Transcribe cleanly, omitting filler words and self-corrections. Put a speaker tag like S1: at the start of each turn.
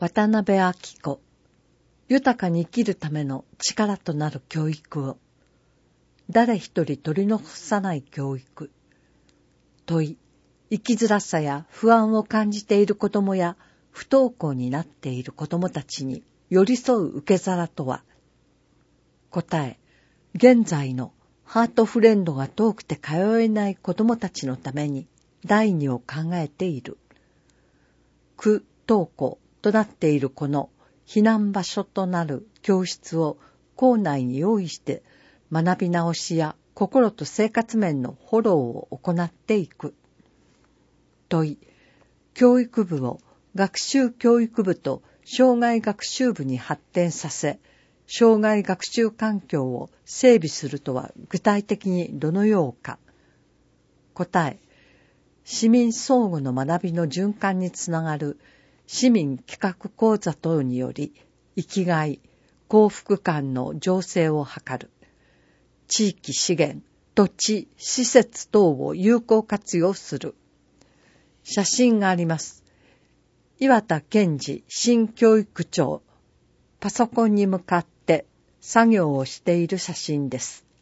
S1: 渡辺明子、豊かに生きるための力となる教育を、誰一人取り残さない教育。問い、生きづらさや不安を感じている子どもや不登校になっている子どもたちに寄り添う受け皿とは。答え、現在のハートフレンドが遠くて通えない子どもたちのために第二を考えている。区登校となっているこの避難場所となる教室を校内に用意して学び直しや心と生活面のフォローを行っていく。問い、教育部を学習教育部と障害学習部に発展させ、障害学習環境を整備するとは具体的にどのようか。答え、市民相互の学びの循環につながる市民企画講座等により生きがい、幸福感の醸成を図る。地域資源、土地、施設等を有効活用する。写真があります。岩田健二新教育長、パソコンに向かって作業をしている写真です。